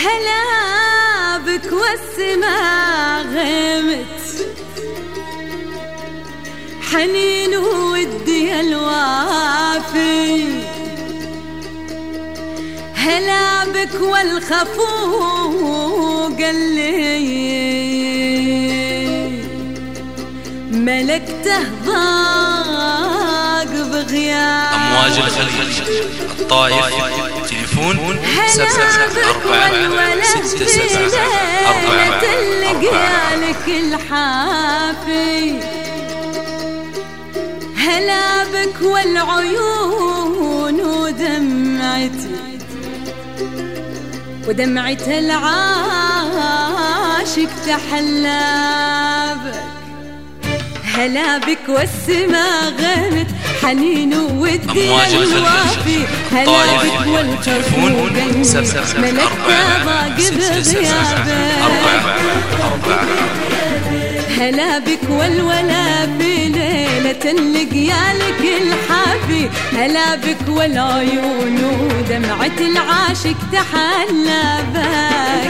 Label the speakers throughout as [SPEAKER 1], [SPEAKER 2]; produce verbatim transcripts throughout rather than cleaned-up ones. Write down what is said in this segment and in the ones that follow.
[SPEAKER 1] هلا بك والسما غيمت حنين ودي الوافي، هلا بك والخفوق اللي ملكته ضاق بغياب.
[SPEAKER 2] أمواج الخليج الطايف تليفون سبعة أربعة ستة سبعة أربعة أربعة.
[SPEAKER 1] لك الحافي هلا بك والعيون ودمعتي ودمعة العاشق تحلى بك، هلا بك والسما غنت حنين ودي الوافي، هلا بك والخفوق ملكتها ضاق بغيابك، هلا بك والولا في ليلة لقيالك الحافي، هلا بك والعيون ودمعة العاشق تحلى بك.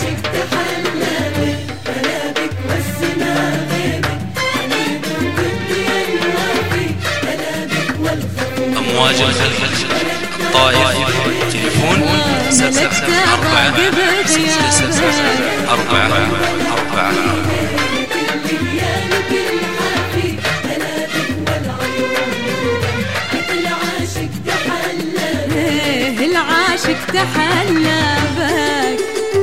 [SPEAKER 2] أمواج الخليج الطايف تليفون سبعة أربعة ستة سبعة أربعة أربعة.
[SPEAKER 1] العاشق تحلى بك.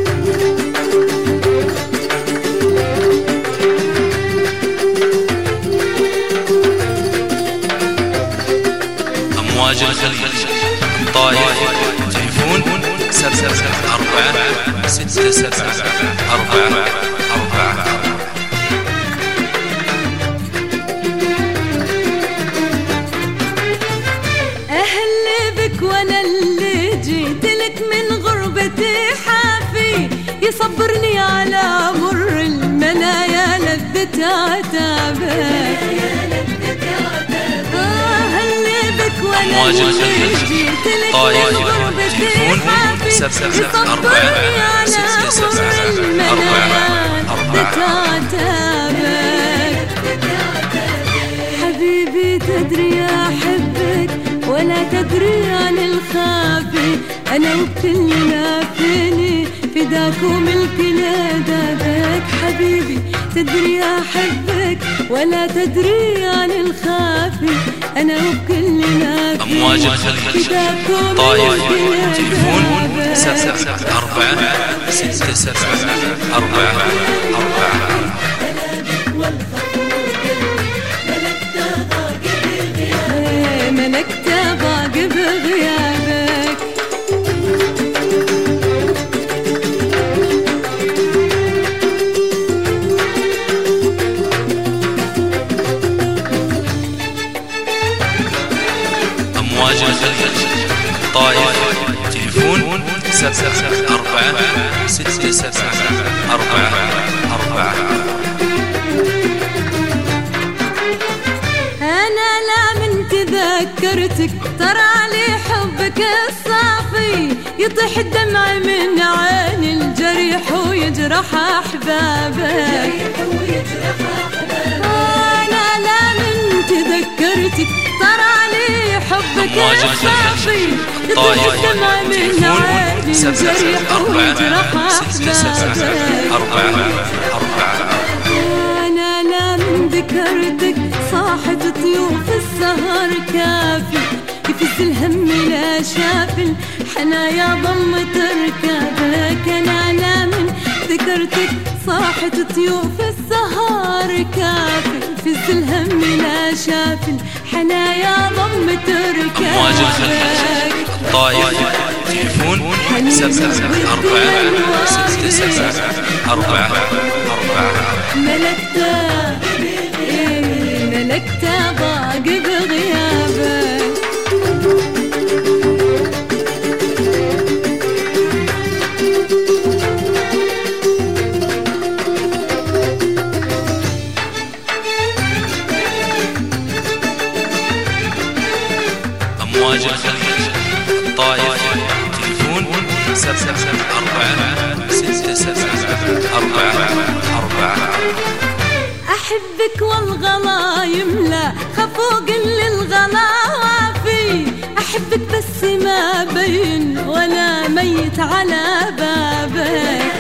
[SPEAKER 2] أمواج الخليج الطايف تليفون سبعة أربعة ستة سبعة أربعة أربعة.
[SPEAKER 1] أهلي بك وأنا اللي جيت لك من غربتي حافي، يصبرني على مر المنايا لذة عتابك. أهلي بك وأنا اللي جيت لك من غربتي حافي، يصبرني على مر المنايا لذة عتابك. حبيبي تدري أحبك ولا تدري عن الخافي، أنا وكلنا فيني فداك وملك لدادك. حبيبي تدري أحبك ولا تدري عن الخافي، أنا وكلنا
[SPEAKER 2] أمواج الخليج طايف تليفون سبعة أربعة ستة سبعة أربعة أربعة.
[SPEAKER 1] ملكتها ضاق بغيابك.
[SPEAKER 2] أمواج الخليج طايف تليفون سبعة أربعة ستة سبعة أربعة أربعة.
[SPEAKER 1] تذكرتك ترى لي حبك الصافي، يطيح الدمع من عين الجريح ويجرح أحبابك. أنا لا من تذكرتك ترى لي حبك الصافي، يطيح الدمع من عين الجريح ويجرح أحبابك. أنا لا من ذكرتك صاحت طيوف السهر كافي، يفز الهم لا شافل حنايا ضمت ركابك. أنا لا من ذكرتك صاحت طيوف السهر كافي، يفز الهم لا شافل حنايا ضمت ركابك.
[SPEAKER 2] أمواج الخليج الطايف تليفون سبعة أربعة ستة سبعة أربعة أربعة.
[SPEAKER 1] ملكتها ملكتها ضاق بغيابك.
[SPEAKER 2] أمواج الخليج الطايف تليفون سبعة أربعة ستة سبعة أربعة أربعة.
[SPEAKER 1] أحبك والغلا يملى خفوق للغلا وافي، أحبك بس ما بين ولا ميت على بابك.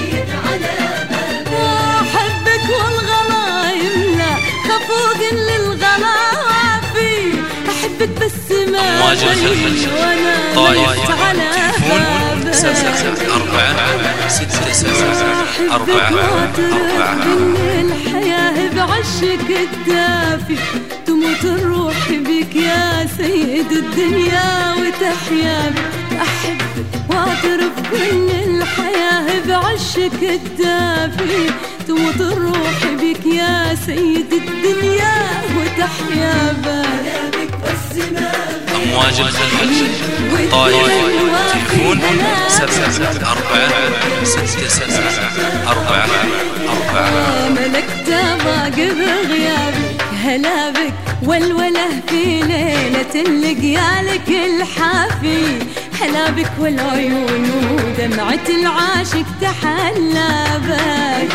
[SPEAKER 1] أحبك والغلا يملى خفوق للغلا وافي، أحبك بس ما بين ولا ميت على بابك.
[SPEAKER 2] سبعة أربعة ستة سبعة أربعة أربعة.
[SPEAKER 1] الحياة بعشق الدافي، تموت الروح بك يا سيد الدنيا وتحيا بك. أحبك واعترف كل الحياة بعشق الدافي، تموت الروح بك يا سيد الدنيا وتحيا بك.
[SPEAKER 2] أمواج الخليج الطائف تليفون سبعة أربعة ستة سبعة أربعة أربعة.
[SPEAKER 1] ملكت باقي بغيابك هلا بك والوله في ليلة لقيالك الحافي. هلا بك والعيون ودمعة العاشق تحلى بك.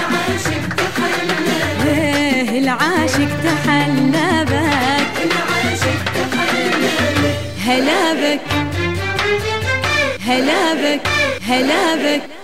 [SPEAKER 1] ليه العاشق تحلى بك. هلا بك هلا بك هلا بك.